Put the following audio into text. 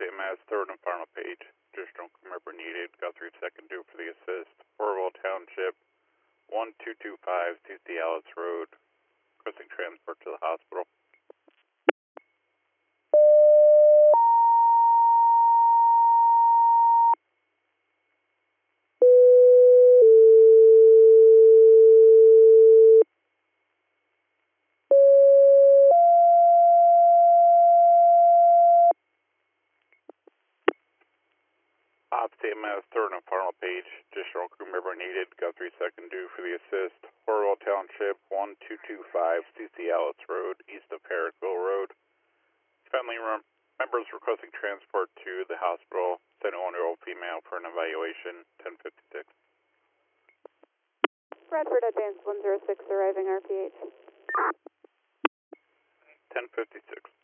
CMS, third and final page. Additional crew member needed. Got 3 seconds due for the assist. Orwell Township, 1225 South Alice Road. Requesting transport to the hospital. CMS, third and final page. Additional crew member needed. Got 3 seconds due for the assist. Orwell Township, 1225 South Alice Road, east of Parrotville Road. Family members requesting transport to the hospital. 71-year-old female for an evaluation. 1056. Bradford Advance 106 arriving RPH. 1056.